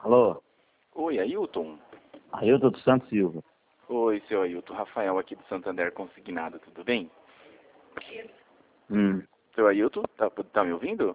Alô? Oi, Ailton. Ailton do Santos Silva. Oi, seu Ailton. Rafael aqui do Santander Consignado, tudo bem? Seu Ailton, tá me ouvindo?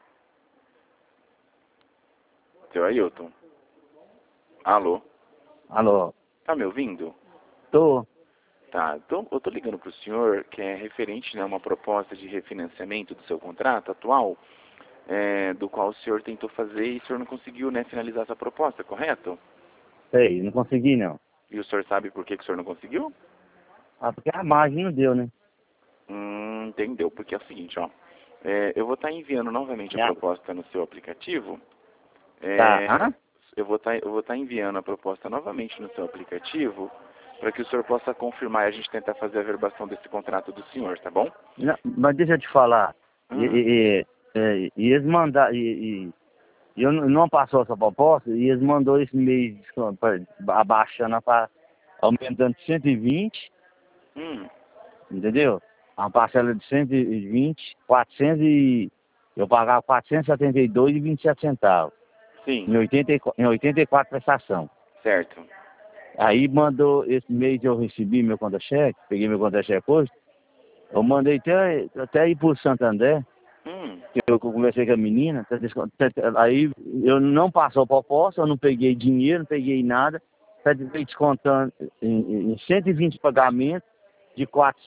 Seu Ailton. Alô? Alô? Tá me ouvindo? Tô. Tá, então eu tô ligando pro senhor que é referente, né, a uma proposta de refinanciamento do seu contrato atual, do qual o senhor tentou fazer e o senhor não conseguiu, né, finalizar essa proposta, correto? Sei, não consegui não. E o senhor sabe por que o senhor não conseguiu? Ah, porque a margem não deu, né? Entendeu, porque é o seguinte, ó. Eu vou estar enviando novamente a É. proposta no seu aplicativo. Tá. É, Hã? eu vou estar enviando a proposta novamente no seu aplicativo para que o senhor possa confirmar e a gente tentar fazer a verbação desse contrato do senhor, tá bom? Não, mas deixa eu te falar. Hum, E eles mandaram. E eu não passou essa proposta e eles mandou esse mês abaixando, aumentando de 120, hum, entendeu? Uma parcela de 120, 400 e... Eu pagava 472,27 centavos. sim, Em 84 prestação. certo. Aí mandou, esse mês eu recebi meu conta-cheque, peguei meu conta-cheque hoje, eu mandei até ir pro Santander, Hum, que eu conversei com a menina, aí eu não passou a proposta, eu não peguei dinheiro, não peguei nada, está descontando em 120 pagamentos de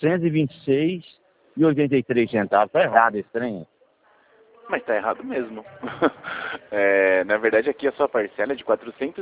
426,83 centavos. Tá errado esse trem. mas tá errado mesmo. Na verdade, aqui a sua parcela é de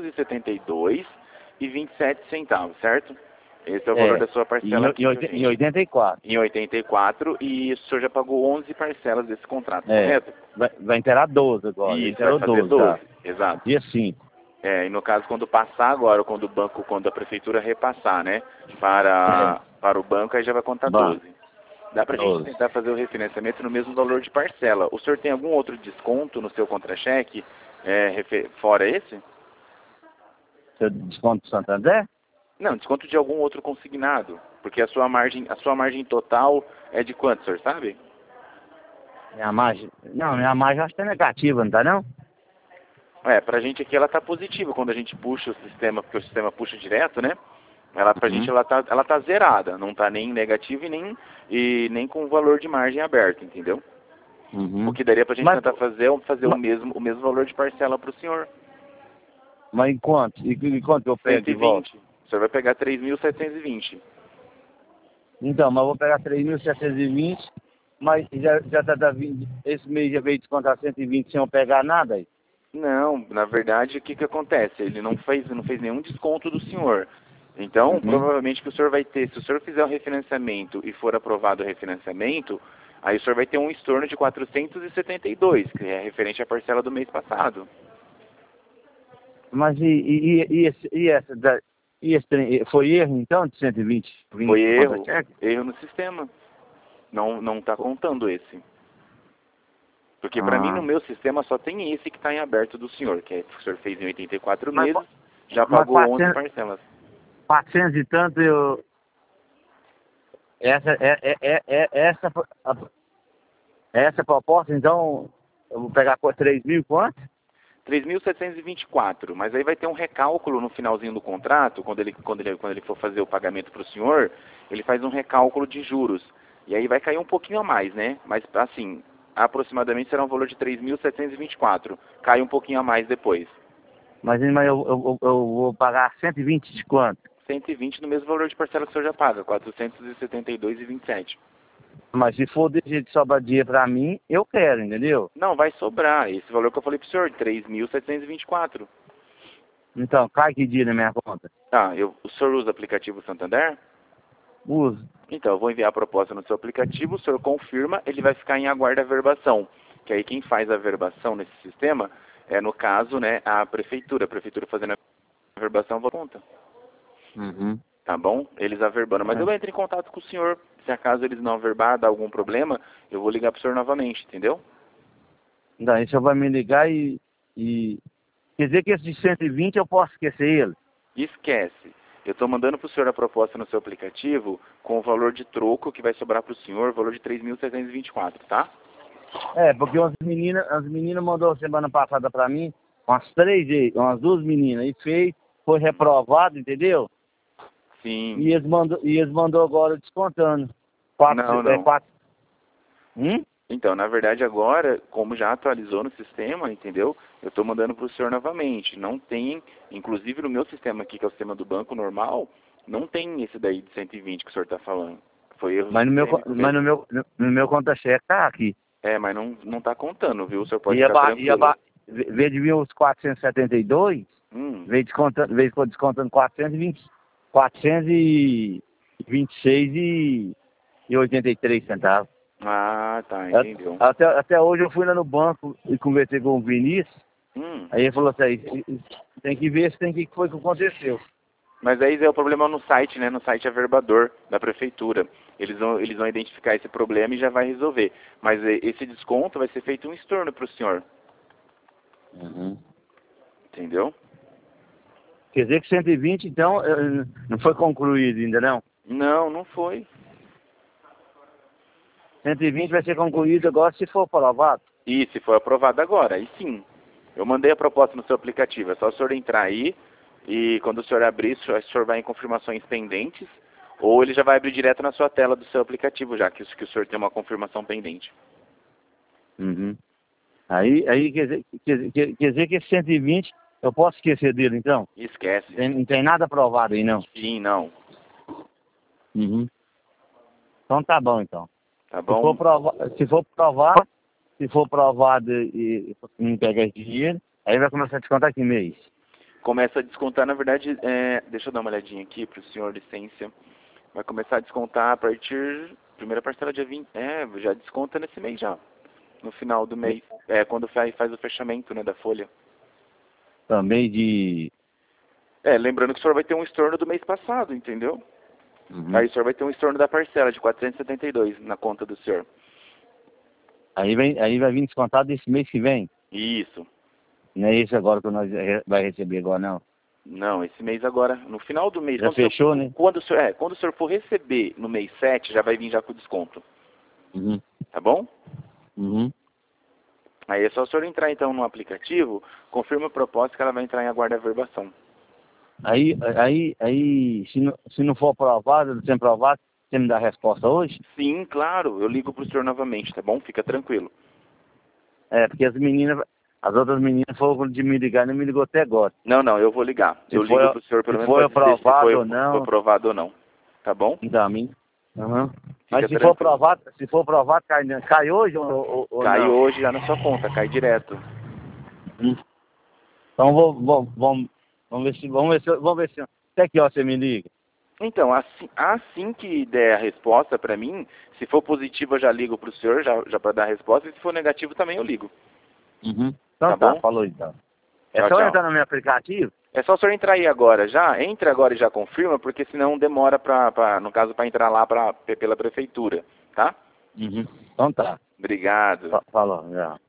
472,27 centavos, certo? Esse é o valor É, da sua parcela aqui pra em gente. 84. Em 84 e o senhor já pagou 11 parcelas desse contrato, É, correto? vai inteirar 12 agora, já E isso vai inteirou fazer 12 12, já. exato. Dia 5. E no caso, quando passar agora, quando o banco, quando a prefeitura repassar, né, É, para o banco, aí já vai contar banco, 12. Dá pra gente 12. tentar fazer o refinanciamento no mesmo valor de parcela. O senhor tem algum outro desconto no seu contra-cheque, fora esse? Seu desconto do Santander? Não, desconto de algum outro consignado. Porque a sua margem total é de quanto, o senhor sabe? Minha margem. Não, minha margem acho que é negativa, não tá não? Pra gente aqui ela tá positiva quando a gente puxa o sistema, porque o sistema puxa direto, né? Ela pra gente Uhum. ela tá zerada, não tá nem negativa e nem com o valor de margem aberto, entendeu? O Uhum. que daria pra gente Mas, tentar fazer é fazer o mas, mesmo valor de parcela pro senhor. mas em quanto? E quanto eu pego de volta? 120. O senhor vai pegar 3.720. Então, mas eu vou pegar 3.720, mas já tá vindo. Esse mês já veio descontar 120 sem eu pegar nada aí. Não, na verdade, o que acontece? Ele não fez nenhum desconto do senhor. Então, Uhum. provavelmente que o senhor vai ter, se o senhor fizer o refinanciamento e for aprovado o refinanciamento, aí o senhor vai ter um estorno de 472, que é referente à parcela do mês passado. Mas esse trem, foi erro então de 120 Foi vindo do erro, contra-cheque? erro no sistema. Não está contando esse. Porque para mim, no Ah. meu sistema, só tem esse que está em aberto do senhor, que o senhor fez em 84 Mas, meses, já mas pagou 11 parcelas. 400 e tanto eu. Essa, essa proposta, então, eu vou pegar por 3 mil quanto? 3.724, mas aí vai ter um recálculo no finalzinho do contrato, quando ele for fazer o pagamento para o senhor, ele faz um recálculo de juros. E aí vai cair um pouquinho a mais, né? Mas assim, aproximadamente será um valor de 3.724. Cai um pouquinho a mais depois. Mas eu vou pagar 120 de quanto? 120 no mesmo valor de parcela que o senhor já paga, 472,27. Mas se for de jeito de sobrar dinheiro pra mim, eu quero, entendeu? Não, vai sobrar. Esse valor que eu falei para o senhor, 3.724. Então, cai que dia na minha conta? O senhor usa o aplicativo Santander? Uso. Então, eu vou enviar a proposta no seu aplicativo, o senhor confirma, ele vai ficar em aguardo a verbação. Que aí quem faz a verbação nesse sistema é, no caso, né, a prefeitura. A prefeitura fazendo a verbação, vou conta. Uhum. Tá bom? Eles averbando. Mas eu É. entro em contato com o senhor. Se acaso eles não averbar, dar algum problema, eu vou ligar pro senhor novamente, entendeu? Então, aí você vai me ligar e... Quer dizer que esse de 120 eu posso esquecer ele? Esquece. Eu estou mandando para o senhor a proposta no seu aplicativo com o valor de troco que vai sobrar para o senhor, valor de 3.724, tá? É, porque as meninas mandou semana passada pra mim umas 3 vezes, umas 2 meninas, e fez, foi reprovado, entendeu? Sim. E eles mandou agora descontando. Não. 4. Então, na verdade, agora, como já atualizou no sistema, entendeu? Eu estou mandando para o senhor novamente. Não tem, inclusive no meu sistema aqui, que é o sistema do banco normal, não tem esse daí de 120 que o senhor está falando. Foi erro Mas sistêmico mesmo. no meu conta-cheque tá aqui. Mas não está contando, viu? O senhor pode E ficar tranquilo. veio de vir os 472, veio descontando 426 e 83 centavos. Ah, tá, entendeu. Até hoje eu fui lá no banco e conversei com o Vinícius. Aí ele falou assim, tem que ver se tem que foi que aconteceu. Mas aí é o problema no site, né? No site averbador da prefeitura. Eles vão identificar esse problema e já vai resolver. Mas esse desconto vai ser feito um estorno para o senhor. Entendeu? Quer dizer que 120, então, não foi concluído ainda, não? Não foi. 120 vai ser concluído agora se for aprovado? E se for aprovado agora, aí sim. Eu mandei a proposta no seu aplicativo. É só o senhor entrar aí e quando o senhor abrir, o senhor vai em confirmações pendentes ou ele já vai abrir direto na sua tela do seu aplicativo já, que o senhor tem uma confirmação pendente. Aí quer dizer que esse 120, eu posso esquecer dele, então? Esquece. Não tem nada aprovado aí, não? Sim, não. Então tá bom, então. Tá bom? Se for provado e não pegar esse dinheiro, aí vai começar a descontar que mês? Começa a descontar, na verdade, deixa eu dar uma olhadinha aqui para o senhor, licença. Vai começar a descontar a partir, primeira parcela dia 20, já desconta nesse mês já. No final do mês, quando faz o fechamento, né, da folha. Também de... Lembrando que o senhor vai ter um estorno do mês passado, entendeu? Aí o senhor vai ter um estorno da parcela de 472 na conta do senhor. Aí vai vir descontado desse mês que vem? Isso. Não é esse agora que nós vai receber agora, não? Não, esse mês agora, no final do mês. Já fechou, né? Quando o senhor for receber no mês 7, já vai vir já com desconto. Tá bom? Aí é só o senhor entrar então no aplicativo, confirma a proposta que ela vai entrar em aguardo de averbação. Aí se não for aprovado, sem aprovado, você me dá a resposta hoje? Sim, claro, eu ligo pro senhor novamente, tá bom? Fica tranquilo. Porque as outras meninas foram de me ligar, não me ligou até agora. Não, eu vou ligar. Eu ligo pro senhor pelo menos foi pra dizer se aprovado foi ou não. aprovado ou não. Tá bom? Então, a mim. Mas se for aprovado, cai hoje ou cai não? hoje já na sua conta, cai direto. Então vamos ver se até que hora você me liga. Então, assim que der a resposta pra mim, se for positiva eu já ligo pro senhor, já para dar a resposta, e se for negativo também eu ligo. Então tá bom? Falou então. Tchau, Só tchau. entrar no meu aplicativo? É só o senhor entrar aí agora já, entre agora e já confirma, porque senão demora no caso, para entrar lá pela prefeitura, tá? Então tá. Obrigado. Falou, já.